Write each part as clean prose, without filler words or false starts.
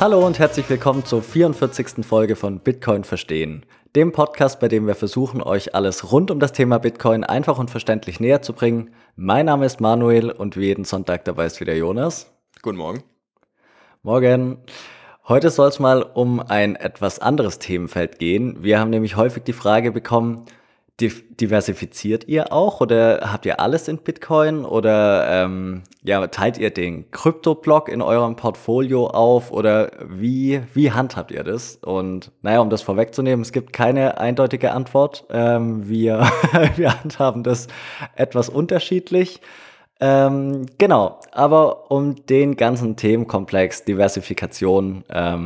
Hallo und herzlich willkommen zur 44. Folge von Bitcoin verstehen, dem Podcast, bei dem wir versuchen, euch alles rund um das Thema Bitcoin einfach und verständlich näher zu bringen. Mein Name ist Manuel und wie jeden Sonntag dabei ist wieder Jonas. Guten Morgen. Morgen. Heute soll es mal um ein etwas anderes Themenfeld gehen. Wir haben nämlich häufig die Frage bekommen, diversifiziert ihr auch oder habt ihr alles in Bitcoin oder teilt ihr den Krypto-Block in eurem Portfolio auf oder wie handhabt ihr das? Und um das vorwegzunehmen, es gibt keine eindeutige Antwort. Wir handhaben das etwas unterschiedlich. Genau, aber um den ganzen Themenkomplex Diversifikation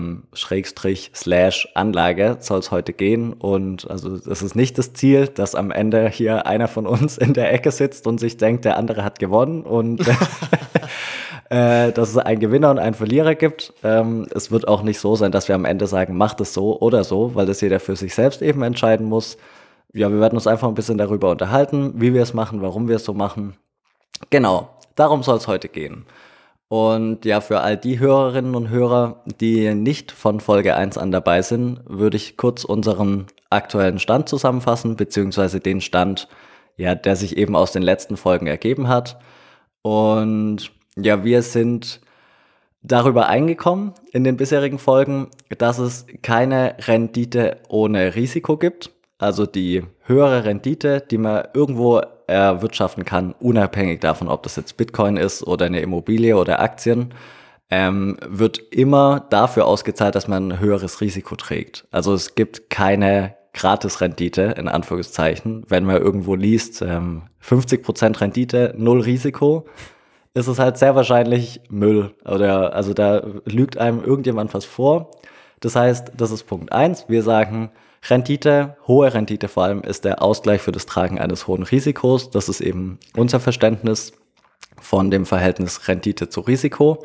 / Anlage soll es heute gehen und also das ist nicht das Ziel, dass am Ende hier einer von uns in der Ecke sitzt und sich denkt, der andere hat gewonnen und dass es einen Gewinner und einen Verlierer gibt. Es wird auch nicht so sein, dass wir am Ende sagen, macht es so oder so, weil das jeder für sich selbst eben entscheiden muss. Ja, wir werden uns einfach ein bisschen darüber unterhalten, wie wir es machen, warum wir es so machen. Genau, darum soll es heute gehen. Und ja, für all die Hörerinnen und Hörer, die nicht von Folge 1 an dabei sind, würde ich kurz unseren aktuellen Stand zusammenfassen, beziehungsweise den Stand, ja, der sich eben aus den letzten Folgen ergeben hat. Und ja, wir sind darüber eingekommen in den bisherigen Folgen, dass es keine Rendite ohne Risiko gibt. Also die höhere Rendite, die man irgendwo erwirtschaften kann, unabhängig davon, ob das jetzt Bitcoin ist oder eine Immobilie oder Aktien, wird immer dafür ausgezahlt, dass man ein höheres Risiko trägt. Also es gibt keine Gratis-Rendite, in Anführungszeichen. Wenn man irgendwo liest, 50% Rendite, 0 Risiko, ist es halt sehr wahrscheinlich Müll. Also da lügt einem irgendjemand was vor. Das heißt, das ist Punkt 1. Wir sagen, Rendite, hohe Rendite vor allem, ist der Ausgleich für das Tragen eines hohen Risikos. Das ist eben unser Verständnis von dem Verhältnis Rendite zu Risiko.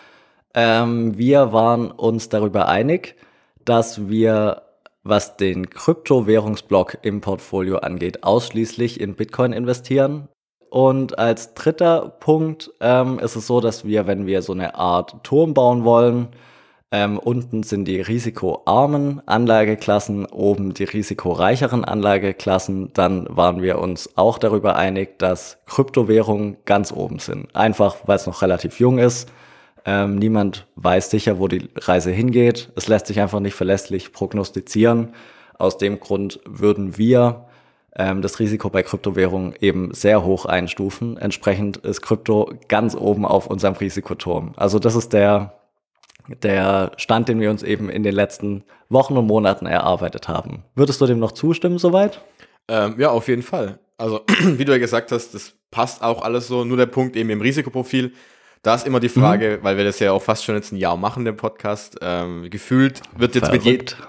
Wir waren uns darüber einig, dass wir, was den Kryptowährungsblock im Portfolio angeht, ausschließlich in Bitcoin investieren. Und als dritter Punkt ist es so, dass wir, wenn wir so eine Art Turm bauen wollen, unten sind die risikoarmen Anlageklassen, oben die risikoreicheren Anlageklassen. Dann waren wir uns auch darüber einig, dass Kryptowährungen ganz oben sind. Einfach, weil es noch relativ jung ist. Niemand weiß sicher, wo die Reise hingeht. Es lässt sich einfach nicht verlässlich prognostizieren. Aus dem Grund würden wir das Risiko bei Kryptowährungen eben sehr hoch einstufen. Entsprechend ist Krypto ganz oben auf unserem Risikoturm. Also das ist der Stand, den wir uns eben in den letzten Wochen und Monaten erarbeitet haben. Würdest du dem noch zustimmen soweit? Ja, auf jeden Fall. Also, wie du ja gesagt hast, das passt auch alles so. Nur der Punkt eben im Risikoprofil. Da ist immer die Frage, weil wir das ja auch fast schon jetzt ein Jahr machen, den Podcast, gefühlt wird jetzt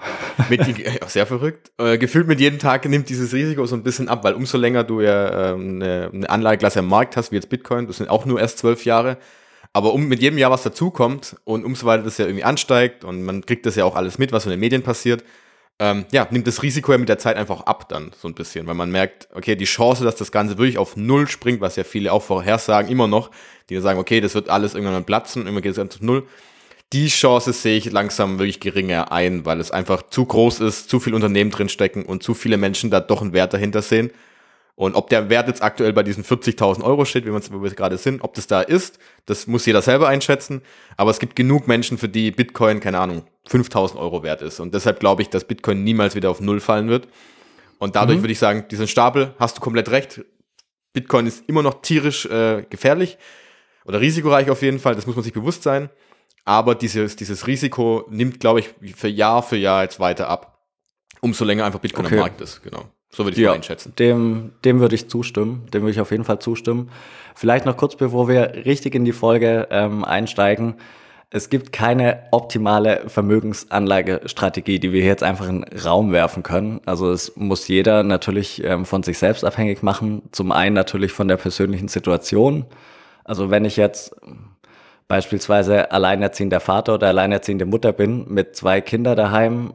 sehr verrückt, gefühlt mit jedem Tag nimmt dieses Risiko so ein bisschen ab, weil umso länger du ja eine Anlageklasse am Markt hast, wie jetzt Bitcoin, das sind auch nur erst 12 Jahre, aber mit jedem Jahr, was dazukommt und umso weiter das ja irgendwie ansteigt und man kriegt das ja auch alles mit, was in den Medien passiert, nimmt das Risiko ja mit der Zeit einfach ab dann so ein bisschen, weil man merkt, okay, die Chance, dass das Ganze wirklich auf Null springt, was ja viele auch vorhersagen, immer noch, die sagen, okay, das wird alles irgendwann platzen und immer geht es auf Null. Die Chance sehe ich langsam wirklich geringer ein, weil es einfach zu groß ist, zu viele Unternehmen drinstecken und zu viele Menschen da doch einen Wert dahinter sehen. Und ob der Wert jetzt aktuell bei diesen 40.000 Euro steht, wo wir gerade sind, ob das da ist, das muss jeder selber einschätzen. Aber es gibt genug Menschen, für die Bitcoin, keine Ahnung, 5.000 Euro wert ist. Und deshalb glaube ich, dass Bitcoin niemals wieder auf Null fallen wird. Und dadurch würde ich sagen, diesen Stapel, hast du komplett recht. Bitcoin ist immer noch tierisch gefährlich oder risikoreich auf jeden Fall. Das muss man sich bewusst sein. Aber dieses Risiko nimmt, glaube ich, für Jahr jetzt weiter ab. Umso länger einfach Bitcoin am Markt ist, genau. So würde ich es einschätzen. Dem würde ich zustimmen. Dem würde ich auf jeden Fall zustimmen. Vielleicht noch kurz, bevor wir richtig in die Folge einsteigen. Es gibt keine optimale Vermögensanlagestrategie, die wir jetzt einfach in den Raum werfen können. Also es muss jeder natürlich von sich selbst abhängig machen. Zum einen natürlich von der persönlichen Situation. Also wenn ich jetzt beispielsweise alleinerziehender Vater oder alleinerziehende Mutter bin mit 2 Kindern daheim,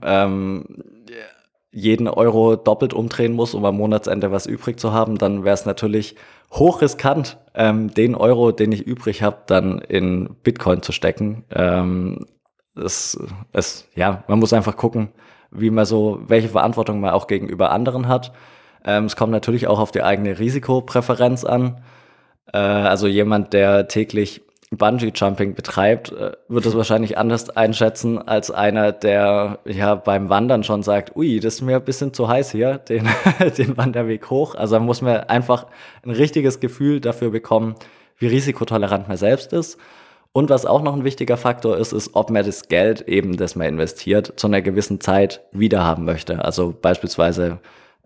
jeden Euro doppelt umdrehen muss, um am Monatsende was übrig zu haben, dann wäre es natürlich hochriskant, den Euro, den ich übrig habe, dann in Bitcoin zu stecken. man muss einfach gucken, welche Verantwortung man auch gegenüber anderen hat. Es kommt natürlich auch auf die eigene Risikopräferenz an. Also jemand, der täglich Bungee-Jumping betreibt, wird es wahrscheinlich anders einschätzen als einer, der ja beim Wandern schon sagt, ui, das ist mir ein bisschen zu heiß hier, den Wanderweg hoch. Also da muss man einfach ein richtiges Gefühl dafür bekommen, wie risikotolerant man selbst ist. Und was auch noch ein wichtiger Faktor ist, ob man das Geld eben, das man investiert, zu einer gewissen Zeit wiederhaben möchte. Also beispielsweise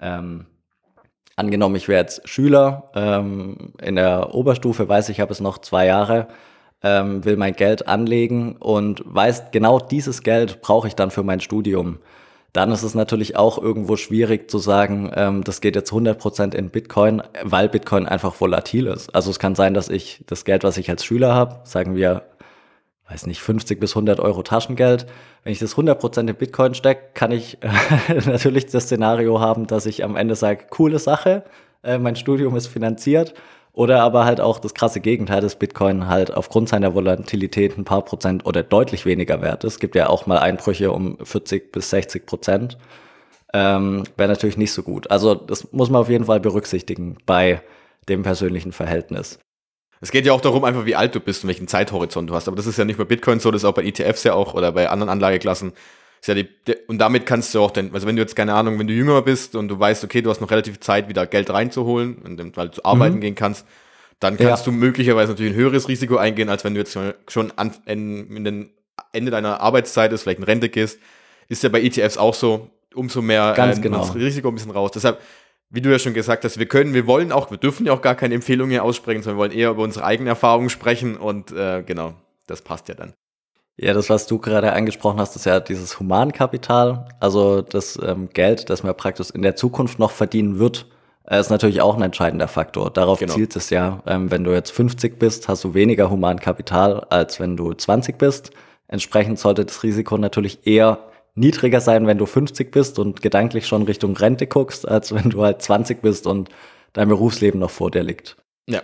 angenommen, ich wäre jetzt Schüler, in der Oberstufe weiß ich habe es noch 2 Jahre, will mein Geld anlegen und weiß, genau dieses Geld brauche ich dann für mein Studium. Dann ist es natürlich auch irgendwo schwierig zu sagen, das geht jetzt 100% in Bitcoin, weil Bitcoin einfach volatil ist. Also es kann sein, dass ich das Geld, was ich als Schüler habe, sagen wir, weiß nicht, 50 bis 100 Euro Taschengeld. Wenn ich das 100% in Bitcoin stecke, kann ich natürlich das Szenario haben, dass ich am Ende sage, coole Sache, mein Studium ist finanziert. Oder aber halt auch das krasse Gegenteil, dass Bitcoin halt aufgrund seiner Volatilität ein paar Prozent oder deutlich weniger wert ist. Es gibt ja auch mal Einbrüche um 40 bis 60%. Wäre natürlich nicht so gut. Also das muss man auf jeden Fall berücksichtigen bei dem persönlichen Verhältnis. Es geht ja auch darum, einfach wie alt du bist und welchen Zeithorizont du hast. Aber das ist ja nicht bei Bitcoin so, das ist auch bei ETFs ja auch oder bei anderen Anlageklassen. Ist ja und damit kannst du auch also wenn du jetzt, keine Ahnung, wenn du jünger bist und du weißt, okay, du hast noch relativ Zeit, wieder Geld reinzuholen und weil du arbeiten gehen kannst, dann kannst du möglicherweise natürlich ein höheres Risiko eingehen, als wenn du jetzt schon in den Ende deiner Arbeitszeit ist, vielleicht in Rente gehst. Ist ja bei ETFs auch so, umso mehr das Risiko ein bisschen raus. Deshalb, wie du ja schon gesagt hast, wir dürfen ja auch gar keine Empfehlungen aussprechen, sondern wir wollen eher über unsere eigenen Erfahrungen sprechen und genau, das passt ja dann. Ja, das, was du gerade angesprochen hast, ist ja dieses Humankapital, also das Geld, das man praktisch in der Zukunft noch verdienen wird, ist natürlich auch ein entscheidender Faktor. Darauf zielt es ja. Wenn du jetzt 50 bist, hast du weniger Humankapital, als wenn du 20 bist. Entsprechend sollte das Risiko natürlich eher niedriger sein, wenn du 50 bist und gedanklich schon Richtung Rente guckst, als wenn du halt 20 bist und dein Berufsleben noch vor dir liegt. Ja.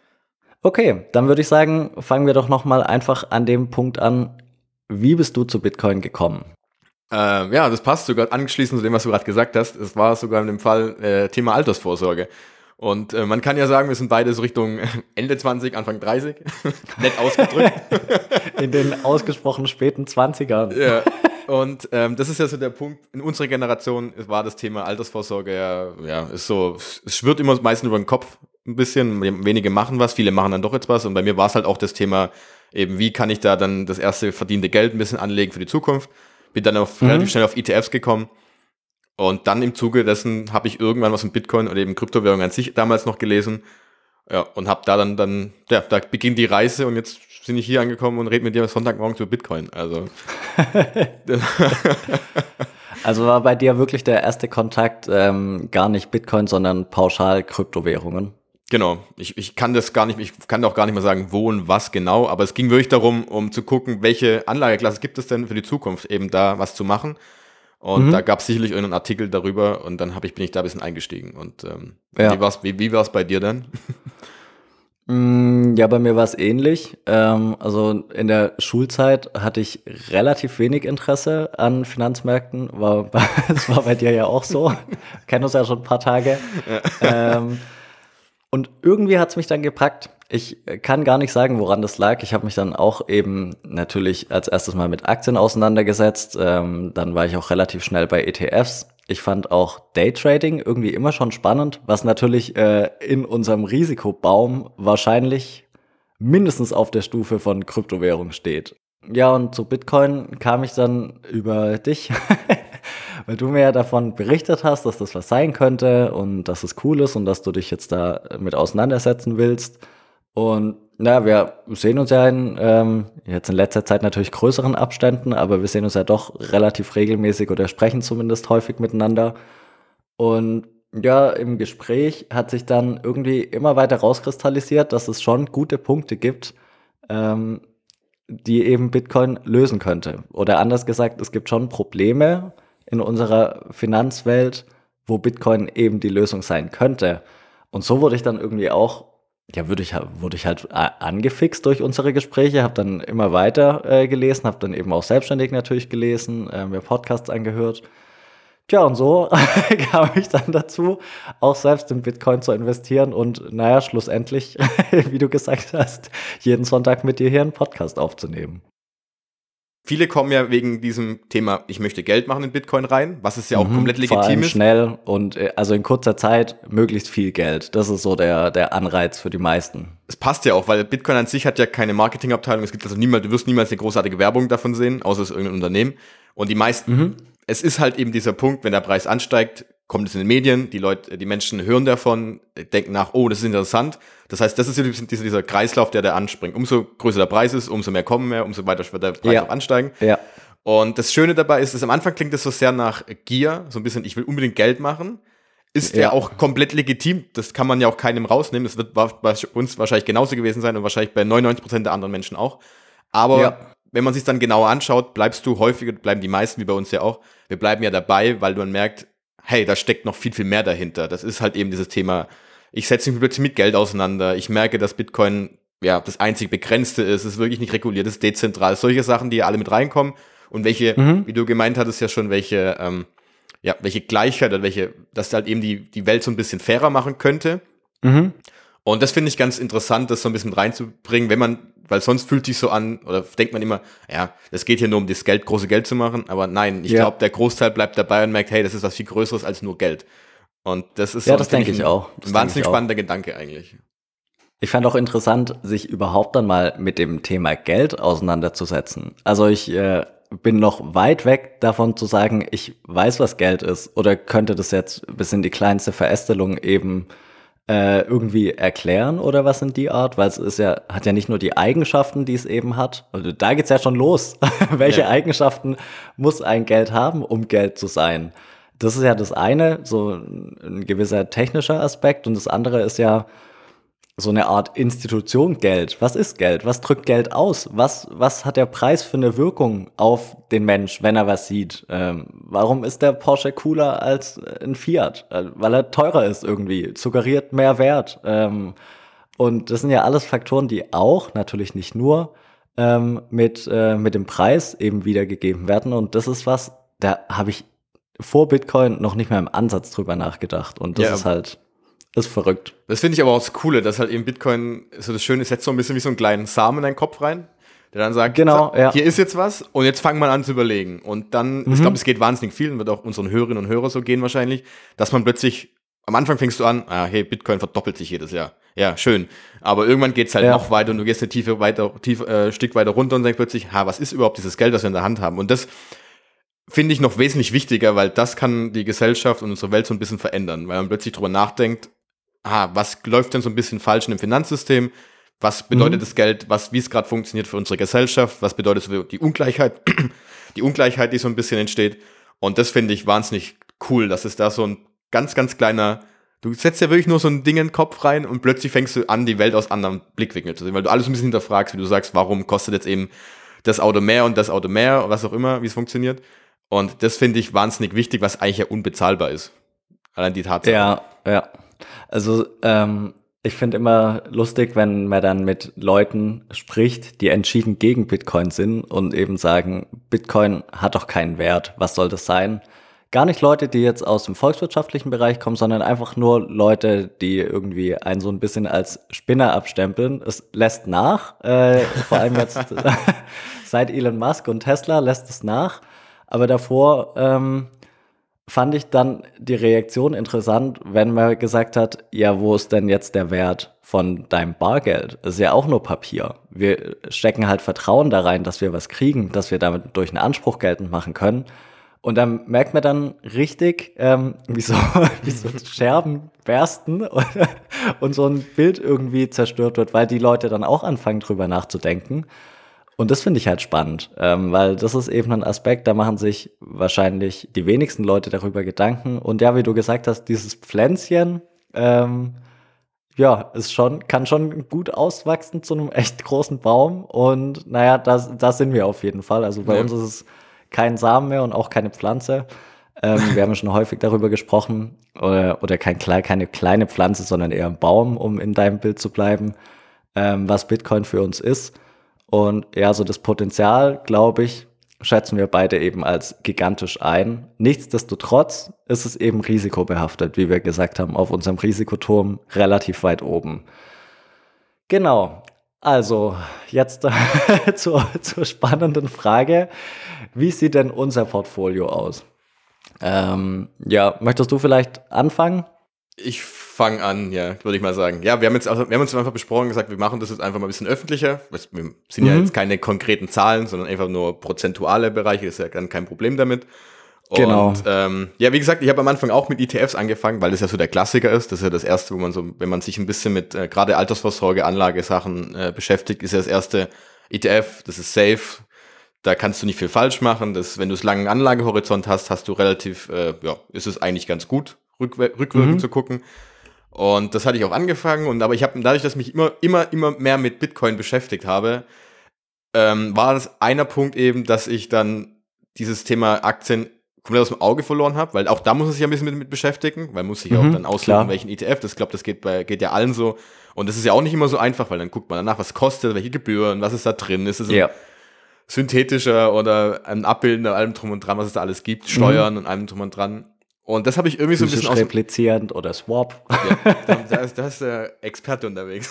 Okay, dann würde ich sagen, fangen wir doch nochmal einfach an dem Punkt an, wie bist du zu Bitcoin gekommen? Ja, das passt sogar anschließend zu dem, was du gerade gesagt hast. Es war sogar in dem Fall Thema Altersvorsorge. Und man kann ja sagen, wir sind beide so Richtung Ende 20, Anfang 30. Nett ausgedrückt. In den ausgesprochen späten 20ern. Ja. Und das ist ja so der Punkt, in unserer Generation war das Thema Altersvorsorge ja ist so, es schwirrt immer meistens über den Kopf ein bisschen, wenige machen was, viele machen dann doch jetzt was und bei mir war es halt auch das Thema eben, wie kann ich da dann das erste verdiente Geld ein bisschen anlegen für die Zukunft, bin dann relativ schnell auf ETFs gekommen und dann im Zuge dessen habe ich irgendwann was in Bitcoin oder eben Kryptowährungen an sich damals noch gelesen, ja, und habe da dann da beginnt die Reise und jetzt bin ich hier angekommen und rede mit dir Sonntagmorgen über Bitcoin. Also war bei dir wirklich der erste Kontakt gar nicht Bitcoin, sondern pauschal Kryptowährungen? Genau. Ich kann das gar nicht, ich kann auch gar nicht mal sagen, wo und was genau, aber es ging wirklich darum, um zu gucken, welche Anlageklasse gibt es denn für die Zukunft, eben da was zu machen. Und da gab es sicherlich irgendeinen Artikel darüber und dann bin ich da ein bisschen eingestiegen. Und wie war's bei dir dann? Ja, bei mir war es ähnlich. Also in der Schulzeit hatte ich relativ wenig Interesse an Finanzmärkten. Das war bei dir ja auch so. Wir kennen uns ja schon ein paar Tage. Ja. Und irgendwie hat es mich dann gepackt. Ich kann gar nicht sagen, woran das lag. Ich habe mich dann auch eben natürlich als erstes mal mit Aktien auseinandergesetzt. Dann war ich auch relativ schnell bei ETFs. Ich fand auch Daytrading irgendwie immer schon spannend, was natürlich in unserem Risikobaum wahrscheinlich mindestens auf der Stufe von Kryptowährung steht. Ja, und zu Bitcoin kam ich dann über dich, weil du mir ja davon berichtet hast, dass das was sein könnte und dass es cool ist und dass du dich jetzt da mit auseinandersetzen willst. Und na, wir sehen uns ja jetzt in letzter Zeit natürlich größeren Abständen, aber wir sehen uns ja doch relativ regelmäßig oder sprechen zumindest häufig miteinander. Und ja, im Gespräch hat sich dann irgendwie immer weiter rauskristallisiert, dass es schon gute Punkte gibt, die eben Bitcoin lösen könnte. Oder anders gesagt, es gibt schon Probleme in unserer Finanzwelt, wo Bitcoin eben die Lösung sein könnte. Und so wurde ich dann irgendwie auch ja, wurde ich halt angefixt durch unsere Gespräche, habe dann immer weiter gelesen, habe dann eben auch selbstständig natürlich gelesen, mir Podcasts angehört. Tja, und so kam ich dann dazu, auch selbst in Bitcoin zu investieren und naja, schlussendlich, wie du gesagt hast, jeden Sonntag mit dir hier einen Podcast aufzunehmen. Viele kommen ja wegen diesem Thema, ich möchte Geld machen in Bitcoin rein, was es ja auch komplett Vor allem legitim ist. schnell und also in kurzer Zeit möglichst viel Geld. Das ist so der Anreiz für die meisten. Es passt ja auch, weil Bitcoin an sich hat ja keine Marketingabteilung. Es gibt also niemals, du wirst niemals eine großartige Werbung davon sehen, außer es ist irgendein Unternehmen. Und die meisten, es ist halt eben dieser Punkt, wenn der Preis ansteigt, kommt es in den Medien, die Menschen hören davon, denken nach, oh, das ist interessant. Das heißt, das ist dieser Kreislauf, der anspringt. Umso größer der Preis ist, umso mehr kommen mehr, umso weiter wird der Preis auch ansteigen. Ja. Und das Schöne dabei ist, dass am Anfang klingt das so sehr nach Gier, so ein bisschen, ich will unbedingt Geld machen. Ist ja auch komplett legitim, das kann man ja auch keinem rausnehmen. Das wird bei uns wahrscheinlich genauso gewesen sein und wahrscheinlich bei 99% der anderen Menschen auch. Aber wenn man sich dann genauer anschaut, bleiben die meisten, wie bei uns ja auch, wir bleiben ja dabei, weil man merkt, hey, da steckt noch viel, viel mehr dahinter. Das ist halt eben dieses Thema, ich setze mich plötzlich mit Geld auseinander, ich merke, dass Bitcoin ja das einzig Begrenzte ist, es ist wirklich nicht reguliert, es ist dezentral, solche Sachen, die ja alle mit reinkommen und welche, wie du gemeint hattest ja schon, welche Gleichheit oder dass halt eben die Welt so ein bisschen fairer machen könnte. Und das finde ich ganz interessant, das so ein bisschen mit reinzubringen, weil sonst fühlt sich so an, oder denkt man immer, ja, es geht hier nur um das Geld, große Geld zu machen, aber nein, ich glaube, der Großteil bleibt dabei und merkt, hey, das ist was viel Größeres als nur Geld. Und das ist das denke ich auch. Ein wahnsinnig spannender Gedanke eigentlich. Ich fand auch interessant, sich überhaupt dann mal mit dem Thema Geld auseinanderzusetzen. Also ich bin noch weit weg davon zu sagen, ich weiß, was Geld ist oder könnte das jetzt bis in die kleinste Verästelung eben irgendwie erklären oder was in die Art, weil hat ja nicht nur die Eigenschaften, die es eben hat. Also da geht's ja schon los. Welche Eigenschaften muss ein Geld haben, um Geld zu sein? Das ist ja das eine, so ein gewisser technischer Aspekt, und das andere ist ja so eine Art Institution Geld. Was ist Geld? Was drückt Geld aus? Was hat der Preis für eine Wirkung auf den Mensch, wenn er was sieht? Warum ist der Porsche cooler als ein Fiat? Weil er teurer ist irgendwie, suggeriert mehr Wert. Und das sind ja alles Faktoren, die auch, natürlich nicht nur, mit dem Preis eben wiedergegeben werden. Und das ist was, da habe ich vor Bitcoin noch nicht mal im Ansatz drüber nachgedacht. Und das ist verrückt. Das finde ich aber auch das Coole, dass halt eben Bitcoin, so das Schöne, setzt so ein bisschen wie so einen kleinen Samen in deinen Kopf rein, der dann sagt, hier ist jetzt was und jetzt fang mal an zu überlegen. Und dann, ich glaube, es geht wahnsinnig vielen, wird auch unseren Hörerinnen und Hörern so gehen wahrscheinlich, dass man plötzlich, am Anfang fängst du an, hey, Bitcoin verdoppelt sich jedes Jahr. Ja, schön. Aber irgendwann geht's halt noch weiter und du gehst ein Stück weiter runter und denkst plötzlich, was ist überhaupt dieses Geld, das wir in der Hand haben? Und das finde ich noch wesentlich wichtiger, weil das kann die Gesellschaft und unsere Welt so ein bisschen verändern, weil man plötzlich drüber nachdenkt, was läuft denn so ein bisschen falsch in dem Finanzsystem? Was bedeutet das Geld? Wie es gerade funktioniert für unsere Gesellschaft? Was bedeutet so die Ungleichheit? Die Ungleichheit, die so ein bisschen entsteht. Und das finde ich wahnsinnig cool, dass es da so ein ganz, ganz kleiner, du setzt ja wirklich nur so ein Ding in den Kopf rein und plötzlich fängst du an, die Welt aus anderen Blickwinkeln zu sehen, weil du alles ein bisschen hinterfragst, wie du sagst, warum kostet jetzt eben das Auto mehr und das Auto mehr, was auch immer, wie es funktioniert. Und das finde ich wahnsinnig wichtig, was eigentlich ja unbezahlbar ist. Allein die Tatsache. Ja. Also ich finde immer lustig, wenn man dann mit Leuten spricht, die entschieden gegen Bitcoin sind und eben sagen, Bitcoin hat doch keinen Wert, was soll das sein? Gar nicht Leute, die jetzt aus dem volkswirtschaftlichen Bereich kommen, sondern einfach nur Leute, die irgendwie einen so ein bisschen als Spinner abstempeln. Es lässt nach, vor allem jetzt seit Elon Musk und Tesla lässt es nach, aber davor fand ich dann die Reaktion interessant, wenn man gesagt hat, ja, wo ist denn jetzt der Wert von deinem Bargeld? Das ist ja auch nur Papier. Wir stecken halt Vertrauen da rein, dass wir was kriegen, dass wir damit durch einen Anspruch geltend machen können. Und dann merkt man dann richtig, wie so Scherben bersten und so ein Bild irgendwie zerstört wird, weil die Leute dann auch anfangen, drüber nachzudenken. Und das finde ich halt spannend, weil das ist eben ein Aspekt, da machen sich wahrscheinlich die wenigsten Leute darüber Gedanken. Und ja, wie du gesagt hast, dieses Pflänzchen, kann schon gut auswachsen zu einem echt großen Baum. Und naja, da sind wir auf jeden Fall. Also bei uns ist es kein Samen mehr und auch keine Pflanze. Wir haben ja schon häufig darüber gesprochen, oder keine kleine Pflanze, sondern eher ein Baum, um in deinem Bild zu bleiben, was Bitcoin für uns ist. Und ja, so das Potenzial, glaube ich, schätzen wir beide eben als gigantisch ein. Nichtsdestotrotz ist es eben risikobehaftet, wie wir gesagt haben, auf unserem Risikoturm relativ weit oben. Genau. Also, jetzt zur spannenden Frage. Wie sieht denn unser Portfolio aus? Ja, möchtest du vielleicht anfangen? Ich fange an, ja, würde ich mal sagen. Ja, wir haben uns einfach besprochen, gesagt, wir machen das jetzt einfach mal ein bisschen öffentlicher. Wir sind ja jetzt keine konkreten Zahlen, sondern einfach nur prozentuale Bereiche, ist ja dann kein Problem damit. Genau. Und ja, wie gesagt, ich habe am Anfang auch mit ETFs angefangen, weil das ja so der Klassiker ist. Das ist ja das Erste, wo man so, wenn man sich ein bisschen mit gerade Altersvorsorge, Anlagesachen beschäftigt, ist ja das erste ETF, das ist safe. Da kannst du nicht viel falsch machen. Wenn du einen langen Anlagehorizont hast, hast du relativ, ist es eigentlich ganz gut, rückwirkend zu gucken. Und das hatte ich auch angefangen. Aber ich habe dadurch, dass ich mich immer mehr mit Bitcoin beschäftigt habe, war das einer Punkt eben, dass ich dann dieses Thema Aktien komplett aus dem Auge verloren habe, weil auch da muss man sich ein bisschen mit beschäftigen, weil man muss sich auch dann aussuchen, welchen ETF. Das glaube, das geht ja allen so. Und das ist ja auch nicht immer so einfach, weil dann guckt man danach, was kostet, welche Gebühren, was ist da drin, ist es ein synthetischer oder ein Abbildender, allem drum und dran, was es da alles gibt, Steuern und allem drum und dran. Und das habe ich irgendwie so ein bisschen replizierend oder Swap. Ja, da ist der Experte unterwegs.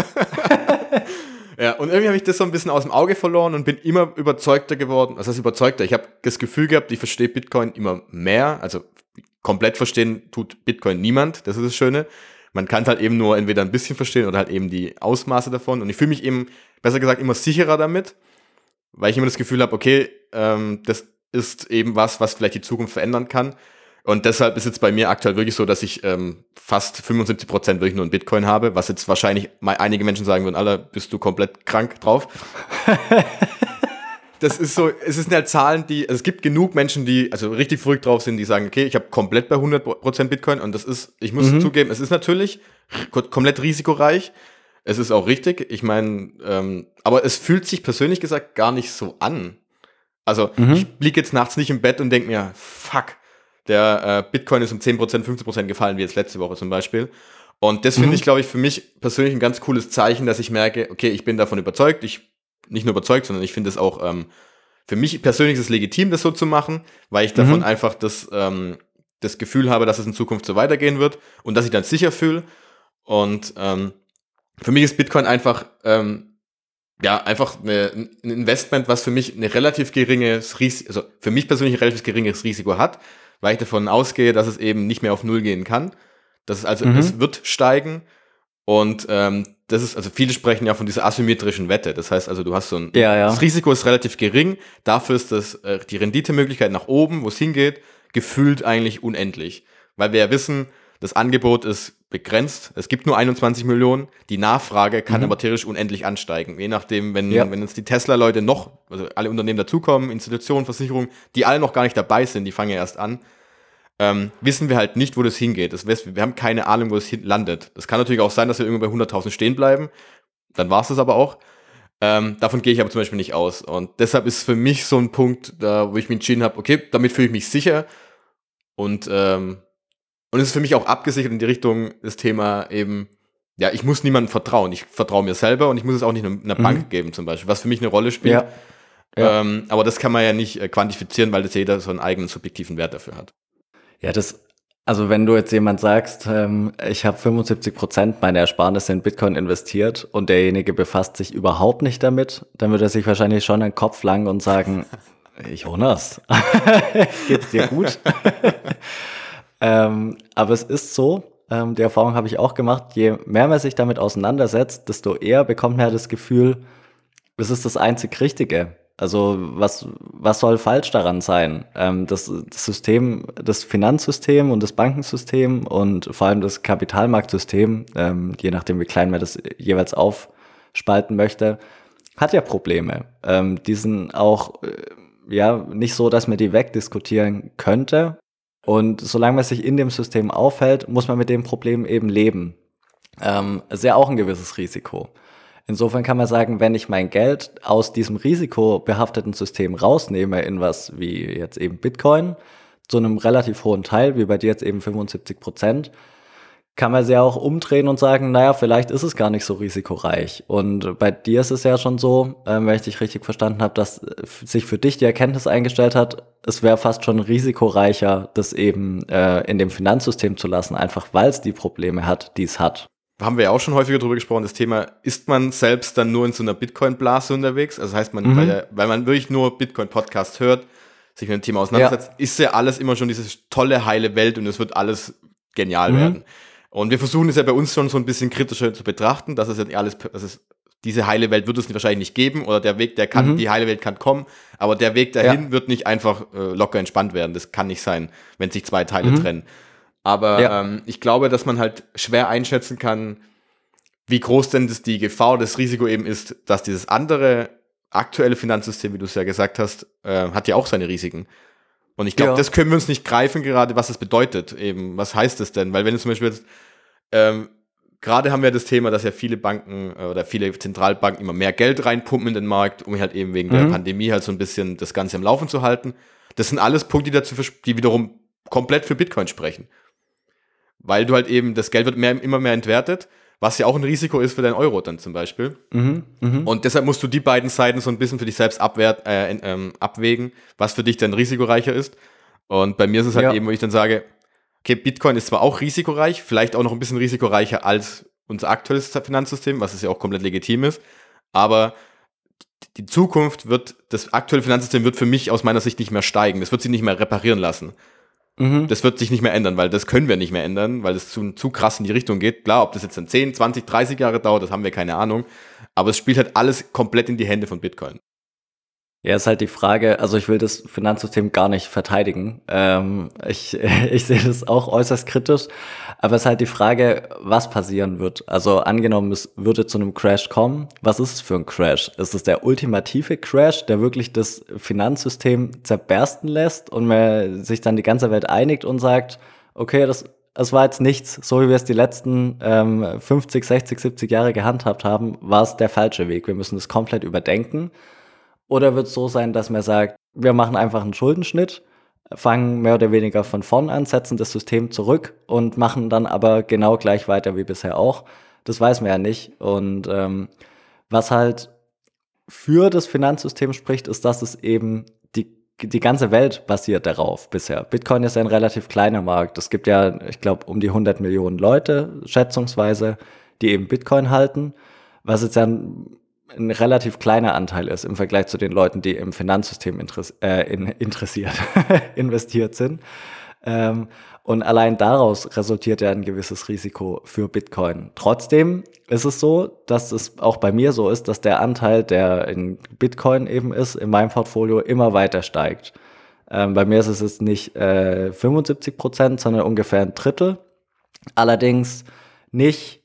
Ja, und irgendwie habe ich das so ein bisschen aus dem Auge verloren und bin immer überzeugter geworden. Was heißt überzeugter? Ich habe das Gefühl gehabt, ich verstehe Bitcoin immer mehr. Also komplett verstehen tut Bitcoin niemand. Das ist das Schöne. Man kann es halt eben nur entweder ein bisschen verstehen oder halt eben die Ausmaße davon. Und ich fühle mich eben, besser gesagt, immer sicherer damit, weil ich immer das Gefühl habe, okay, das ist eben was vielleicht die Zukunft verändern kann. Und deshalb ist jetzt bei mir aktuell wirklich so, dass ich fast 75% wirklich nur in Bitcoin habe, was jetzt wahrscheinlich mal einige Menschen sagen würden, Alter, bist du komplett krank drauf. Das ist so, es sind halt Zahlen, es gibt genug Menschen, die also richtig verrückt drauf sind, die sagen, okay, ich habe komplett bei 100% Bitcoin und das ist, ich muss zugeben, es ist natürlich komplett risikoreich. Es ist auch richtig, ich meine, aber es fühlt sich persönlich gesagt gar nicht so an. Also ich liege jetzt nachts nicht im Bett und denke mir, fuck, der Bitcoin ist um 10%, 15% gefallen, wie jetzt letzte Woche zum Beispiel. Und das finde ich, glaube ich, für mich persönlich ein ganz cooles Zeichen, dass ich merke, okay, ich bin davon überzeugt, nicht nur überzeugt, sondern ich finde es auch, für mich persönlich ist es legitim, das so zu machen, weil ich davon einfach das Gefühl habe, dass es in Zukunft so weitergehen wird und dass ich dann sicher fühle. Und für mich ist Bitcoin einfach, einfach ein Investment, was für mich ein relativ geringes Risiko, also für mich persönlich ein relativ geringes Risiko hat, weil ich davon ausgehe, dass es eben nicht mehr auf Null gehen kann. Das ist also, es wird steigen und das ist, also viele sprechen ja von dieser asymmetrischen Wette. Das heißt also, du hast das Risiko ist relativ gering, dafür ist das die Renditemöglichkeit nach oben, wo es hingeht, gefühlt eigentlich unendlich. Weil wir ja wissen, das Angebot ist begrenzt, es gibt nur 21 Millionen, die Nachfrage kann aber theoretisch unendlich ansteigen. Je nachdem, wenn jetzt die Tesla-Leute also alle Unternehmen dazukommen, Institutionen, Versicherungen, die alle noch gar nicht dabei sind, die fangen ja erst an, wissen wir halt nicht, wo das hingeht. Wir haben keine Ahnung, wo es landet. Das kann natürlich auch sein, dass wir irgendwo bei 100.000 stehen bleiben, dann war es das aber auch. Davon gehe ich aber zum Beispiel nicht aus. Und deshalb ist für mich so ein Punkt, wo ich mich entschieden habe, okay, damit fühle ich mich sicher und es ist für mich auch abgesichert in die Richtung das Thema eben, ja, ich muss niemandem vertrauen. Ich vertraue mir selber und ich muss es auch nicht einer Bank geben zum Beispiel, was für mich eine Rolle spielt. Ja. Aber das kann man ja nicht quantifizieren, weil das jeder so einen eigenen subjektiven Wert dafür hat. Ja, also wenn du jetzt jemand sagst, ich habe 75% meiner Ersparnisse in Bitcoin investiert und derjenige befasst sich überhaupt nicht damit, dann würde er sich wahrscheinlich schon den Kopf langen und sagen, Jonas, geht's dir gut? Aber es ist so, die Erfahrung habe ich auch gemacht, je mehr man sich damit auseinandersetzt, desto eher bekommt man das Gefühl, es ist das einzig Richtige. Also was soll falsch daran sein? Das System, das Finanzsystem und das Bankensystem und vor allem das Kapitalmarktsystem, je nachdem wie klein man das jeweils aufspalten möchte, hat ja Probleme. Die sind auch nicht so, dass man die wegdiskutieren könnte. Und solange man sich in dem System aufhält, muss man mit dem Problem eben leben. Ist ja auch ein gewisses Risiko. Insofern kann man sagen, wenn ich mein Geld aus diesem risikobehafteten System rausnehme in was wie jetzt eben Bitcoin, zu einem relativ hohen Teil, wie bei dir jetzt eben 75%, kann man sie ja auch umdrehen und sagen, naja, vielleicht ist es gar nicht so risikoreich. Und bei dir ist es ja schon so, wenn ich dich richtig verstanden habe, dass sich für dich die Erkenntnis eingestellt hat, es wäre fast schon risikoreicher, das eben in dem Finanzsystem zu lassen, einfach weil es die Probleme hat, die es hat. Haben wir ja auch schon häufiger drüber gesprochen, das Thema, ist man selbst dann nur in so einer Bitcoin-Blase unterwegs? Also heißt man, weil man wirklich nur Bitcoin-Podcast hört, sich mit dem Thema auseinandersetzt, ist ja alles immer schon diese tolle, heile Welt und es wird alles genial werden. Und wir versuchen es ja bei uns schon so ein bisschen kritischer zu betrachten, dass es ja alles, diese heile Welt wird es wahrscheinlich nicht geben oder der Weg, die heile Welt kann kommen, aber der Weg dahin wird nicht einfach locker entspannt werden. Das kann nicht sein, wenn sich zwei Teile trennen. Aber ich glaube, dass man halt schwer einschätzen kann, wie groß denn die Gefahr, das Risiko eben ist, dass dieses andere aktuelle Finanzsystem, wie du es ja gesagt hast, hat ja auch seine Risiken. Und ich glaube, das können wir uns nicht greifen, gerade was es bedeutet. Eben, was heißt das denn? Weil wenn du zum Beispiel jetzt, gerade haben wir das Thema, dass ja viele Banken oder viele Zentralbanken immer mehr Geld reinpumpen in den Markt, um halt eben wegen der Pandemie halt so ein bisschen das Ganze am Laufen zu halten. Das sind alles Punkte, die wiederum komplett für Bitcoin sprechen. Weil du halt eben, das Geld wird immer mehr entwertet, was ja auch ein Risiko ist für deinen Euro dann zum Beispiel. Und deshalb musst du die beiden Seiten so ein bisschen für dich selbst abwägen, was für dich dann risikoreicher ist. Und bei mir ist es halt eben, wo ich dann sage, okay, Bitcoin ist zwar auch risikoreich, vielleicht auch noch ein bisschen risikoreicher als unser aktuelles Finanzsystem, was es ja auch komplett legitim ist, aber die Zukunft das aktuelle Finanzsystem wird für mich aus meiner Sicht nicht mehr steigen, das wird sich nicht mehr reparieren lassen. Das wird sich nicht mehr ändern, weil das können wir nicht mehr ändern, weil es zu krass in die Richtung geht. Klar, ob das jetzt dann 10, 20, 30 Jahre dauert, das haben wir keine Ahnung. Aber es spielt halt alles komplett in die Hände von Bitcoin. Ja, ist halt die Frage, also ich will das Finanzsystem gar nicht verteidigen. Ich sehe das auch äußerst kritisch, aber es ist halt die Frage, was passieren wird. Also angenommen, es würde zu einem Crash kommen. Was ist es für ein Crash? Ist es der ultimative Crash, der wirklich das Finanzsystem zerbersten lässt und man sich dann die ganze Welt einigt und sagt, okay, es war jetzt nichts, so wie wir es die letzten 50, 60, 70 Jahre gehandhabt haben, war es der falsche Weg. Wir müssen es komplett überdenken. Oder wird es so sein, dass man sagt, wir machen einfach einen Schuldenschnitt, fangen mehr oder weniger von vorn an, setzen das System zurück und machen dann aber genau gleich weiter wie bisher auch. Das weiß man ja nicht. Und was halt für das Finanzsystem spricht, ist, dass es eben die ganze Welt basiert darauf bisher. Bitcoin ist ja ein relativ kleiner Markt. Es gibt ja, ich glaube, um die 100 Millionen Leute, schätzungsweise, die eben Bitcoin halten, was jetzt ja ein relativ kleiner Anteil ist im Vergleich zu den Leuten, die im Finanzsystem investiert sind. Und allein daraus resultiert ja ein gewisses Risiko für Bitcoin. Trotzdem ist es so, dass es auch bei mir so ist, dass der Anteil, der in Bitcoin eben ist, in meinem Portfolio immer weiter steigt. Bei mir ist es jetzt nicht 75%, sondern ungefähr ein Drittel. Allerdings nicht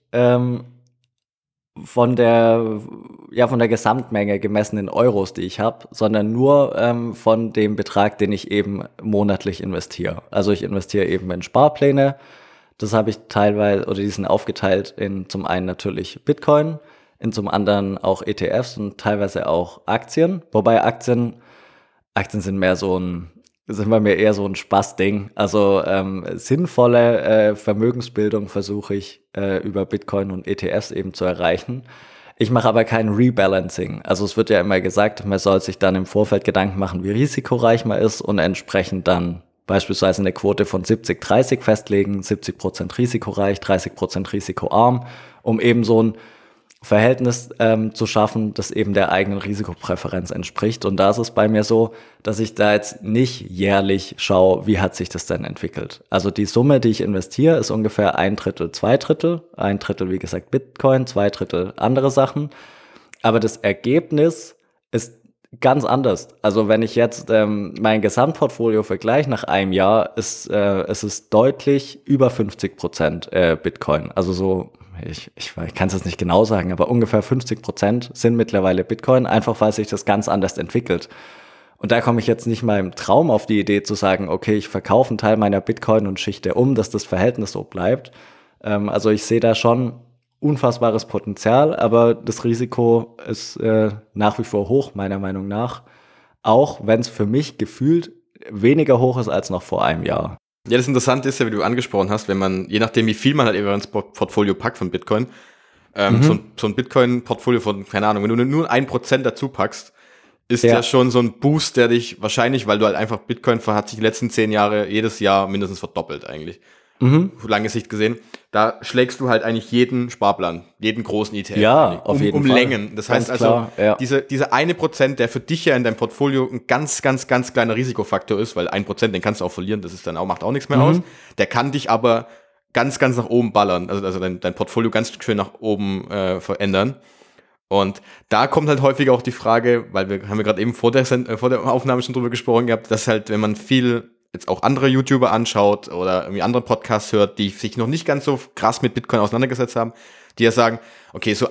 von der Gesamtmenge gemessen in Euros, die ich habe, sondern nur von dem Betrag, den ich eben monatlich investiere. Also ich investiere eben in Sparpläne. Das habe ich teilweise, oder die sind aufgeteilt in zum einen natürlich Bitcoin, in zum anderen auch ETFs und teilweise auch Aktien. Wobei Aktien sind bei mir eher so ein Spaßding. Also sinnvolle Vermögensbildung versuche ich über Bitcoin und ETFs eben zu erreichen. Ich mache aber kein Rebalancing. Also es wird ja immer gesagt, man soll sich dann im Vorfeld Gedanken machen, wie risikoreich man ist und entsprechend dann beispielsweise eine Quote von 70-30 festlegen, 70% risikoreich, 30% risikoarm, um eben so ein Verhältnis zu schaffen, das eben der eigenen Risikopräferenz entspricht. Und da ist es bei mir so, dass ich da jetzt nicht jährlich schaue, wie hat sich das denn entwickelt. Also die Summe, die ich investiere, ist ungefähr 1/3, 2/3. 1/3, wie gesagt, Bitcoin, 2/3 andere Sachen. Aber das Ergebnis ist ganz anders. Also wenn ich jetzt mein Gesamtportfolio vergleiche nach einem Jahr, es ist deutlich über 50% Bitcoin. Also so, ich kann es jetzt nicht genau sagen, aber ungefähr 50% sind mittlerweile Bitcoin, einfach weil sich das ganz anders entwickelt. Und da komme ich jetzt nicht mal im Traum auf die Idee zu sagen, okay, ich verkaufe einen Teil meiner Bitcoin und schichte um, dass das Verhältnis so bleibt. Also ich sehe da schon unfassbares Potenzial, aber das Risiko ist nach wie vor hoch, meiner Meinung nach. Auch wenn es für mich gefühlt weniger hoch ist als noch vor einem Jahr. Ja, das Interessante ist ja, wie du angesprochen hast, wenn man, je nachdem wie viel man halt eben ins Portfolio packt von Bitcoin, so ein Bitcoin-Portfolio von, keine Ahnung, wenn du nur 1% dazu packst, ist ja schon so ein Boost, der dich wahrscheinlich, weil du halt einfach Bitcoin hat sich die letzten 10 Jahre jedes Jahr mindestens verdoppelt eigentlich. Lange Sicht gesehen. Da schlägst du halt eigentlich jeden Sparplan, jeden großen ETF auf jeden Fall. Längen. Das heißt also, klar, diese 1%, der für dich ja in deinem Portfolio ein ganz, ganz, ganz kleiner Risikofaktor ist, weil 1%, den kannst du auch verlieren, das ist dann auch, macht auch nichts mehr aus. Der kann dich aber ganz, ganz nach oben ballern, also dein Portfolio ganz schön nach oben verändern. Und da kommt halt häufig auch die Frage, weil haben wir gerade eben vor der Aufnahme schon drüber gesprochen gehabt, dass halt, wenn man viel jetzt auch andere YouTuber anschaut oder irgendwie andere Podcasts hört, die sich noch nicht ganz so krass mit Bitcoin auseinandergesetzt haben, die ja sagen, okay, so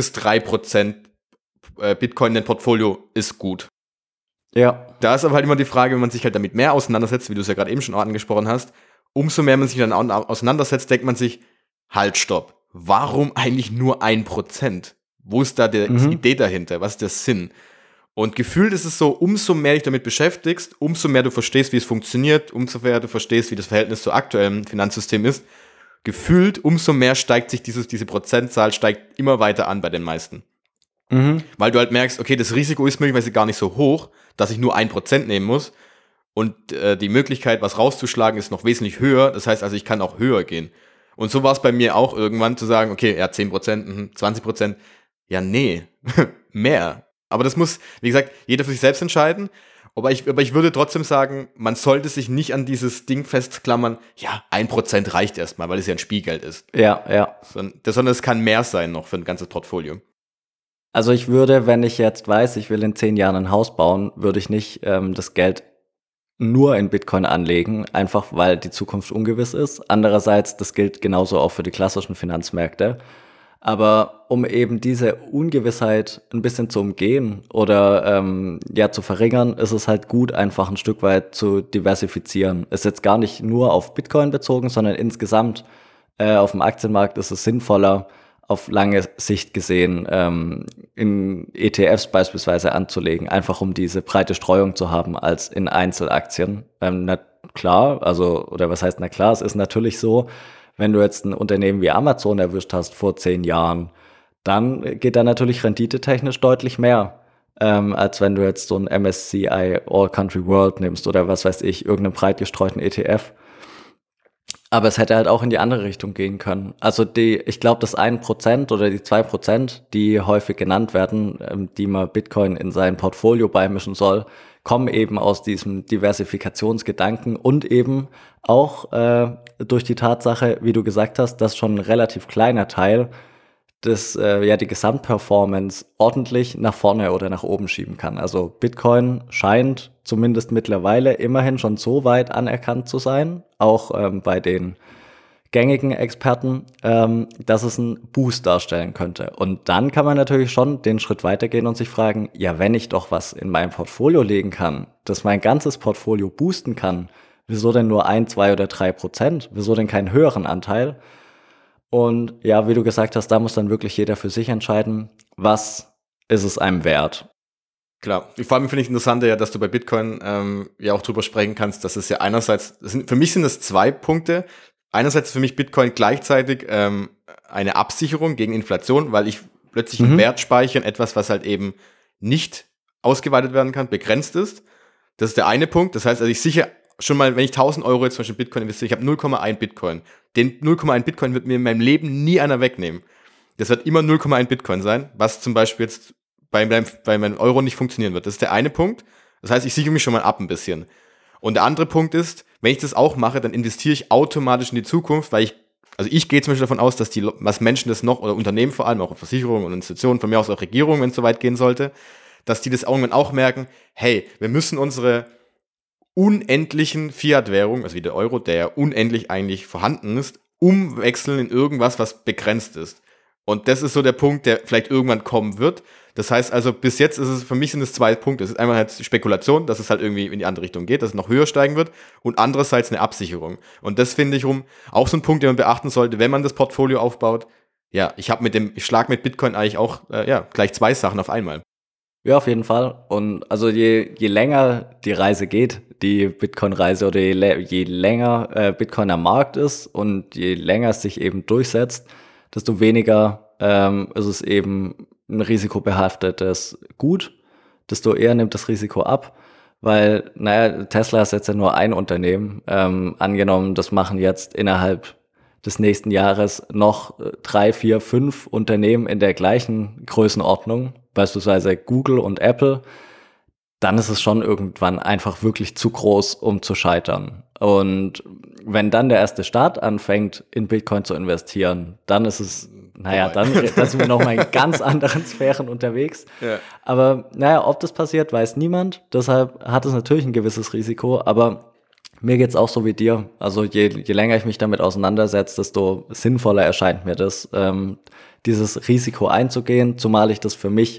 1-3% Bitcoin in dein Portfolio ist gut. Ja. Da ist aber halt immer die Frage, wenn man sich halt damit mehr auseinandersetzt, wie du es ja gerade eben schon angesprochen hast, umso mehr man sich dann auseinandersetzt, denkt man sich, halt, stopp, warum eigentlich nur 1%? Wo ist da die Idee dahinter? Was ist der Sinn? Und gefühlt ist es so, umso mehr dich damit beschäftigst, umso mehr du verstehst, wie es funktioniert, umso mehr du verstehst, wie das Verhältnis zu aktuellem Finanzsystem ist, gefühlt, umso mehr steigt sich diese Prozentzahl steigt immer weiter an bei den meisten. Weil du halt merkst, okay, das Risiko ist möglicherweise gar nicht so hoch, dass ich nur 1% nehmen muss und die Möglichkeit, was rauszuschlagen, ist noch wesentlich höher. Das heißt also, ich kann auch höher gehen. Und so war es bei mir auch irgendwann zu sagen, okay, ja, 10%, 20%, ja, nee, mehr. Aber das muss, wie gesagt, jeder für sich selbst entscheiden. Aber ich würde trotzdem sagen, man sollte sich nicht an dieses Ding festklammern, ja, 1% reicht erstmal, weil es ja ein Spielgeld ist. Ja. Sondern es kann mehr sein noch für ein ganzes Portfolio. Also ich würde, wenn ich jetzt weiß, ich will in 10 Jahren ein Haus bauen, würde ich nicht das Geld nur in Bitcoin anlegen, einfach weil die Zukunft ungewiss ist. Andererseits, das gilt genauso auch für die klassischen Finanzmärkte. Aber um eben diese Ungewissheit ein bisschen zu umgehen oder zu verringern, ist es halt gut, einfach ein Stück weit zu diversifizieren. Ist jetzt gar nicht nur auf Bitcoin bezogen, sondern insgesamt auf dem Aktienmarkt ist es sinnvoller, auf lange Sicht gesehen in ETFs beispielsweise anzulegen, einfach um diese breite Streuung zu haben als in Einzelaktien. Na klar, es ist natürlich so, wenn du jetzt ein Unternehmen wie Amazon erwischt hast vor 10 Jahren, dann geht da natürlich renditetechnisch deutlich mehr, als wenn du jetzt so ein MSCI All Country World nimmst oder was weiß ich, irgendeinen breit gestreuten ETF. Aber es hätte halt auch in die andere Richtung gehen können. Also ich glaube, das 1% oder die 2%, die häufig genannt werden, die man Bitcoin in sein Portfolio beimischen soll, kommen eben aus diesem Diversifikationsgedanken und eben auch durch die Tatsache, wie du gesagt hast, dass schon ein relativ kleiner Teil die Gesamtperformance ordentlich nach vorne oder nach oben schieben kann. Also Bitcoin scheint zumindest mittlerweile immerhin schon so weit anerkannt zu sein, auch bei den gängigen Experten, dass es einen Boost darstellen könnte. Und dann kann man natürlich schon den Schritt weitergehen und sich fragen, ja, wenn ich doch was in mein Portfolio legen kann, das mein ganzes Portfolio boosten kann, wieso denn nur 1, 2 oder 3%? Wieso denn keinen höheren Anteil? Und ja, wie du gesagt hast, da muss dann wirklich jeder für sich entscheiden, was ist es einem wert. Klar, vor allem finde ich interessant, ja, dass du bei Bitcoin auch drüber sprechen kannst, dass es ja einerseits, für mich sind das 2 Punkte. Einerseits ist für mich Bitcoin gleichzeitig eine Absicherung gegen Inflation, weil ich plötzlich einen Wert speichere, etwas, was halt eben nicht ausgeweitet werden kann, begrenzt ist. Das ist der eine Punkt. Das heißt, also ich sichere schon mal, wenn ich 1.000 Euro jetzt zum Beispiel Bitcoin investiere, ich habe 0,1 Bitcoin. Den 0,1 Bitcoin wird mir in meinem Leben nie einer wegnehmen. Das wird immer 0,1 Bitcoin sein, was zum Beispiel jetzt bei meinem Euro nicht funktionieren wird. Das ist der eine Punkt. Das heißt, ich sichere mich schon mal ab ein bisschen. Und der andere Punkt ist, wenn ich das auch mache, dann investiere ich automatisch in die Zukunft, weil ich gehe zum Beispiel davon aus, dass was Menschen das noch, oder Unternehmen vor allem, auch Versicherungen und Institutionen, von mir aus auch Regierungen, wenn es so weit gehen sollte, dass die das irgendwann auch merken, hey, wir müssen unsere unendlichen Fiat-Währung, also wie der Euro, der ja unendlich eigentlich vorhanden ist, umwechseln in irgendwas, was begrenzt ist. Und das ist so der Punkt, der vielleicht irgendwann kommen wird. Das heißt also, bis jetzt für mich sind es 2 Punkte. Es ist einmal halt Spekulation, dass es halt irgendwie in die andere Richtung geht, dass es noch höher steigen wird und andererseits eine Absicherung. Und das finde ich auch so ein Punkt, den man beachten sollte, wenn man das Portfolio aufbaut. Ja, ich schlage mit Bitcoin eigentlich auch gleich 2 Sachen auf einmal. Ja, auf jeden Fall. Und also je länger die Reise geht, die Bitcoin-Reise, oder je länger Bitcoin am Markt ist und je länger es sich eben durchsetzt, desto weniger ist es eben ein risikobehaftetes Gut, desto eher nimmt das Risiko ab, weil, naja, Tesla ist jetzt ja nur ein Unternehmen. Angenommen, das machen jetzt innerhalb des nächsten Jahres noch 3, 4, 5 Unternehmen in der gleichen Größenordnung, beispielsweise Google und Apple, dann ist es schon irgendwann einfach wirklich zu groß, um zu scheitern. Und wenn dann der erste Staat anfängt, in Bitcoin zu investieren, dann ist es, naja, dann sind wir noch mal in ganz anderen Sphären unterwegs. Ja. Aber naja, ob das passiert, weiß niemand. Deshalb hat es natürlich ein gewisses Risiko, aber mir geht's auch so wie dir. Also je länger ich mich damit auseinandersetze, desto sinnvoller erscheint mir das, dieses Risiko einzugehen, zumal ich das für mich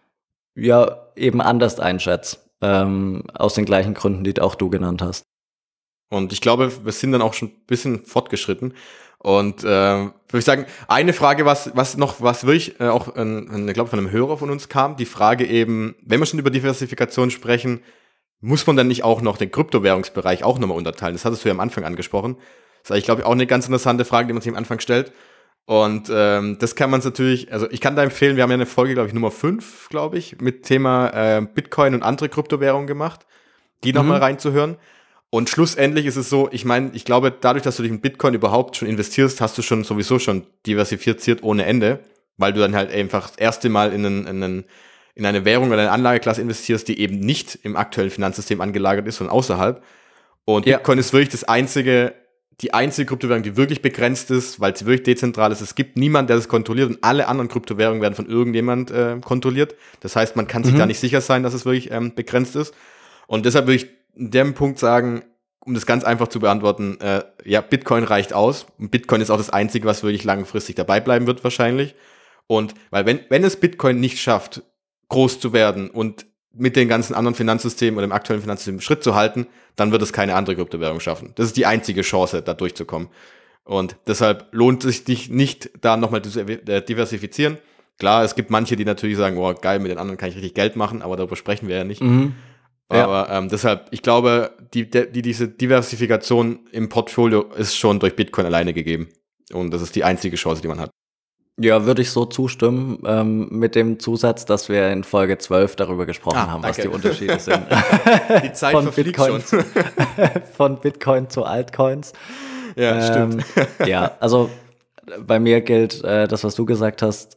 ja eben anders einschätze, aus den gleichen Gründen, die auch du genannt hast. Und ich glaube, wir sind dann auch schon ein bisschen fortgeschritten. Und würde ich sagen, eine Frage, was wirklich auch, ich glaube, von einem Hörer von uns kam, die Frage eben, wenn wir schon über Diversifikation sprechen, muss man dann nicht auch noch den Kryptowährungsbereich auch nochmal unterteilen? Das hattest du ja am Anfang angesprochen. Das ist eigentlich, glaube ich, auch eine ganz interessante Frage, die man sich am Anfang stellt. Und das kann man natürlich, also ich kann da empfehlen, wir haben ja eine Folge, glaube ich, Nummer 5, glaube ich, mit Thema Bitcoin und andere Kryptowährungen gemacht, die nochmal reinzuhören. Und schlussendlich ist es so, ich meine, ich glaube, dadurch, dass du dich in Bitcoin überhaupt schon investierst, hast du schon sowieso schon diversifiziert ohne Ende, weil du dann halt einfach das erste Mal in eine Währung oder eine Anlageklasse investierst, die eben nicht im aktuellen Finanzsystem angelagert ist, sondern außerhalb. Und Bitcoin ist wirklich die einzige Kryptowährung, die wirklich begrenzt ist, weil sie wirklich dezentral ist. Es gibt niemanden, der das kontrolliert, und alle anderen Kryptowährungen werden von irgendjemand kontrolliert. Das heißt, man kann sich da nicht sicher sein, dass es wirklich begrenzt ist. Und deshalb würde ich in dem Punkt sagen, um das ganz einfach zu beantworten, ja, Bitcoin reicht aus. Und Bitcoin ist auch das Einzige, was wirklich langfristig dabei bleiben wird wahrscheinlich. Und weil wenn es Bitcoin nicht schafft, groß zu werden und mit den ganzen anderen Finanzsystemen oder dem aktuellen Finanzsystem Schritt zu halten, dann wird es keine andere Kryptowährung schaffen. Das ist die einzige Chance, da durchzukommen. Und deshalb lohnt es sich nicht, da nochmal zu diversifizieren. Klar, es gibt manche, die natürlich sagen, oh geil, mit den anderen kann ich richtig Geld machen, aber darüber sprechen wir ja nicht. Aber deshalb, ich glaube, diese Diversifikation im Portfolio ist schon durch Bitcoin alleine gegeben. Und das ist die einzige Chance, die man hat. Ja, würde ich so zustimmen, mit dem Zusatz, dass wir in Folge 12 darüber gesprochen haben, danke. was die Unterschiede sind. Die Zeit von verfliegt Bitcoin, schon. von Bitcoin zu Altcoins. Ja, stimmt. Ja, also bei mir gilt das, was du gesagt hast.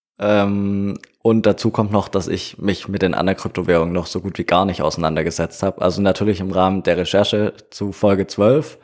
Und dazu kommt noch, dass ich mich mit den anderen Kryptowährungen noch so gut wie gar nicht auseinandergesetzt habe. Also natürlich im Rahmen der Recherche zu Folge 12.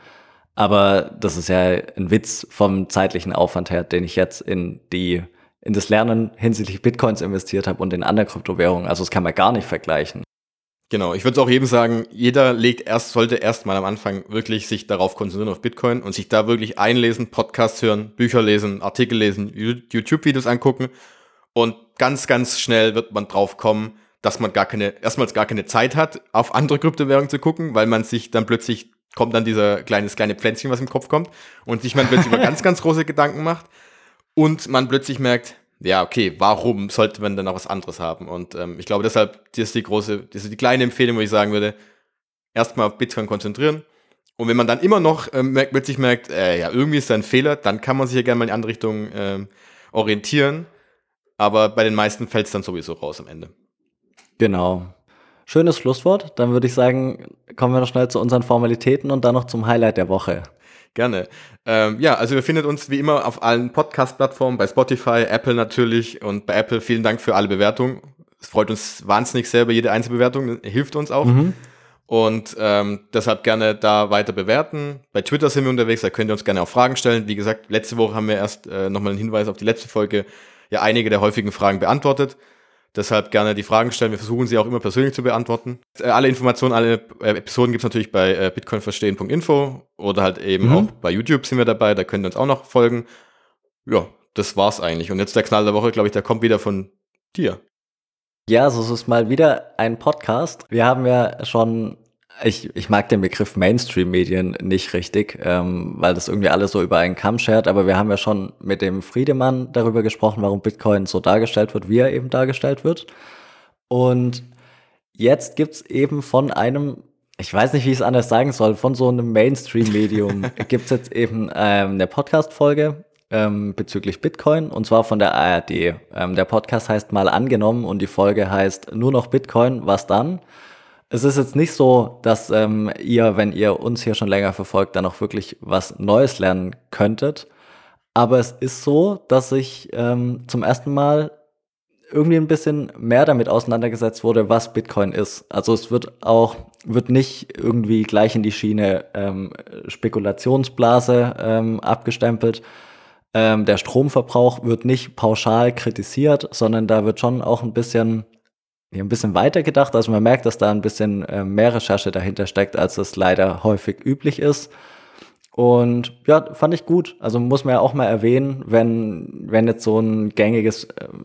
Aber das ist ja ein Witz vom zeitlichen Aufwand her, den ich jetzt in das Lernen hinsichtlich Bitcoins investiert habe und in andere Kryptowährungen. Also das kann man gar nicht vergleichen. Genau, ich würde es auch jedem sagen, jeder sollte erst mal am Anfang wirklich sich darauf konzentrieren, auf Bitcoin, und sich da wirklich einlesen, Podcasts hören, Bücher lesen, Artikel lesen, YouTube-Videos angucken, und ganz, ganz schnell wird man drauf kommen, dass man erstmals gar keine Zeit hat, auf andere Kryptowährungen zu gucken, weil man sich dann plötzlich kommt dann dieser kleine Pflänzchen, was im Kopf kommt, und sich man plötzlich über ganz, ganz große Gedanken macht und man plötzlich merkt, ja, okay, warum sollte man denn noch was anderes haben? Und ich glaube, deshalb, das ist die kleine Empfehlung, wo ich sagen würde, erstmal auf Bitcoin konzentrieren. Und wenn man dann immer noch plötzlich merkt, ja, irgendwie ist da ein Fehler, dann kann man sich ja gerne mal in die andere Richtung orientieren. Aber bei den meisten fällt es dann sowieso raus am Ende. Genau. Schönes Schlusswort. Dann würde ich sagen, kommen wir noch schnell zu unseren Formalitäten und dann noch zum Highlight der Woche. Gerne. Ja, also ihr findet uns wie immer auf allen Podcast-Plattformen, bei Spotify, Apple natürlich, und bei Apple vielen Dank für alle Bewertungen. Es freut uns wahnsinnig sehr über jede einzelne Bewertung, hilft uns auch. Und deshalb gerne da weiter bewerten. Bei Twitter sind wir unterwegs, da könnt ihr uns gerne auch Fragen stellen. Wie gesagt, letzte Woche haben wir erst nochmal einen Hinweis auf die letzte Folge, ja, einige der häufigen Fragen beantwortet. Deshalb gerne die Fragen stellen. Wir versuchen sie auch immer persönlich zu beantworten. Alle Informationen, alle Episoden gibt es natürlich bei bitcoinverstehen.info oder halt eben auch bei YouTube sind wir dabei. Da könnt ihr uns auch noch folgen. Ja, das war's eigentlich. Und jetzt der Knall der Woche, glaube ich, der kommt wieder von dir. Ja, also es ist mal wieder ein Podcast. Wir haben ja schon, ich mag den Begriff Mainstream-Medien nicht richtig, weil das irgendwie alles so über einen Kamm schert, aber wir haben ja schon mit dem Friedemann darüber gesprochen, warum Bitcoin so dargestellt wird, wie er eben dargestellt wird. Und jetzt gibt's eben von einem, ich weiß nicht, wie ich es anders sagen soll, von so einem Mainstream-Medium gibt's jetzt eben eine Podcast-Folge bezüglich Bitcoin, und zwar von der ARD. Der Podcast heißt Mal angenommen und die Folge heißt Nur noch Bitcoin, was dann? Es ist jetzt nicht so, dass ihr, wenn ihr uns hier schon länger verfolgt, dann auch wirklich was Neues lernen könntet. Aber es ist so, dass ich zum ersten Mal irgendwie ein bisschen mehr damit auseinandergesetzt wurde, was Bitcoin ist. Also es wird nicht irgendwie gleich in die Schiene Spekulationsblase abgestempelt. Der Stromverbrauch wird nicht pauschal kritisiert, sondern da wird schon auch ein bisschen weiter gedacht. Also man merkt, dass da ein bisschen mehr Recherche dahinter steckt, als es leider häufig üblich ist. Und ja, fand ich gut. Also muss man ja auch mal erwähnen, wenn jetzt so ein gängiges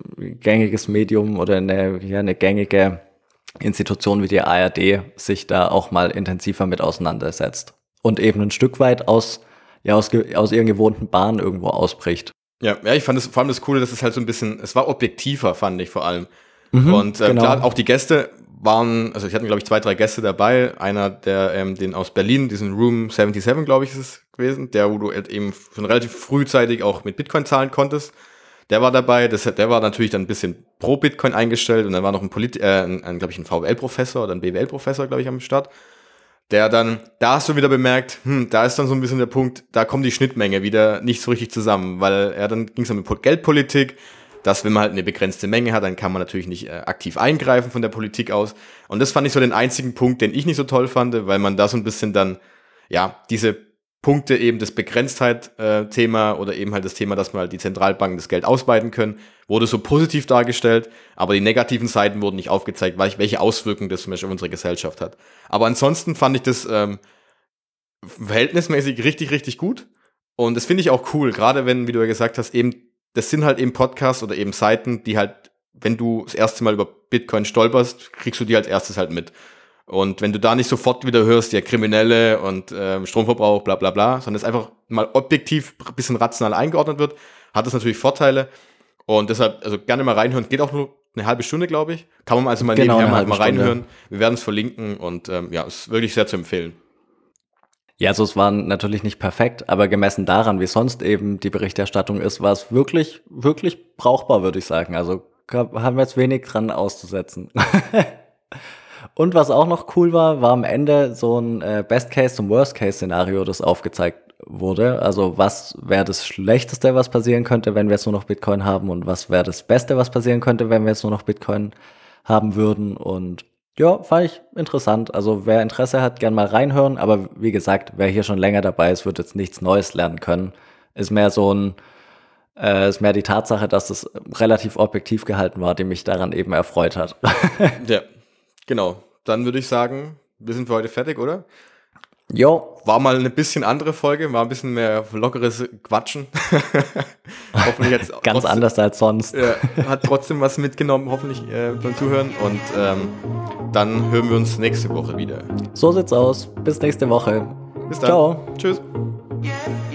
Medium oder eine gängige Institution wie die ARD sich da auch mal intensiver mit auseinandersetzt und eben ein Stück weit aus ihren gewohnten Bahnen irgendwo ausbricht. Ja, ich fand es vor allem das Coole, dass es halt so ein bisschen, es war objektiver, fand ich vor allem. Und genau. klar, auch die Gäste waren, also ich hatte, glaube ich, 2, 3 Gäste dabei. Einer, der den aus Berlin, diesen Room 77, glaube ich, ist es gewesen, wo du halt eben schon relativ frühzeitig auch mit Bitcoin zahlen konntest. Der war dabei, der war natürlich dann ein bisschen pro Bitcoin eingestellt und dann war noch glaube ich, ein VWL-Professor oder ein BWL-Professor, glaube ich, am Start. Der dann, da hast du wieder bemerkt, da ist dann so ein bisschen der Punkt, da kommt die Schnittmenge wieder nicht so richtig zusammen, weil dann ging es um Geldpolitik, dass wenn man halt eine begrenzte Menge hat, dann kann man natürlich nicht aktiv eingreifen von der Politik aus. Und das fand ich so den einzigen Punkt, den ich nicht so toll fand, weil man da so ein bisschen dann, ja, diese Punkte eben das Begrenztheit-Thema oder eben halt das Thema, dass man halt die Zentralbanken das Geld ausweiten können, wurde so positiv dargestellt, aber die negativen Seiten wurden nicht aufgezeigt, welche Auswirkungen das zum Beispiel auf unsere Gesellschaft hat. Aber ansonsten fand ich das verhältnismäßig richtig, richtig gut. Und das finde ich auch cool, gerade wenn, wie du ja gesagt hast, eben das sind halt eben Podcasts oder eben Seiten, die halt, wenn du das erste Mal über Bitcoin stolperst, kriegst du die als erstes halt mit. Und wenn du da nicht sofort wieder hörst, ja, Kriminelle und Stromverbrauch, bla bla bla, sondern es einfach mal objektiv ein bisschen rational eingeordnet wird, hat das natürlich Vorteile. Und deshalb, also gerne mal reinhören. Geht auch nur eine halbe Stunde, glaube ich. Kann man also mal nebenher mal reinhören. Wir werden es verlinken und ist wirklich sehr zu empfehlen. Ja, also es war natürlich nicht perfekt, aber gemessen daran, wie sonst eben die Berichterstattung ist, war es wirklich, wirklich brauchbar, würde ich sagen. Also haben wir jetzt wenig dran auszusetzen. Und was auch noch cool war am Ende so ein Best-Case- und Worst-Case-Szenario, das aufgezeigt wurde. Also was wäre das Schlechteste, was passieren könnte, wenn wir jetzt nur noch Bitcoin haben, und was wäre das Beste, was passieren könnte, wenn wir jetzt nur noch Bitcoin haben würden. Und ja, fand ich interessant. Also wer Interesse hat, gern mal reinhören. Aber wie gesagt, wer hier schon länger dabei ist, wird jetzt nichts Neues lernen können. Ist mehr die Tatsache, dass es relativ objektiv gehalten war, die mich daran eben erfreut hat. Ja, genau. Dann würde ich sagen, wir sind für heute fertig, oder? Jo. War mal eine bisschen andere Folge, war ein bisschen mehr lockeres Quatschen. Hoffentlich jetzt ganz trotzdem, anders als sonst. Hat trotzdem was mitgenommen, hoffentlich beim Zuhören. Und dann hören wir uns nächste Woche wieder. So sieht's aus. Bis nächste Woche. Bis dann. Ciao. Tschüss. Yeah.